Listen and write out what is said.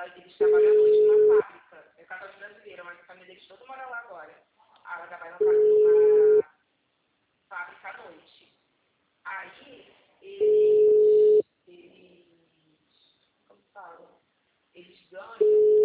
eles trabalham à noite numa fábrica. É casal de brasileira, mas a família deles toda mora lá agora. Ela trabalha numa fábrica à noite. Aí, como falam? Eles ganham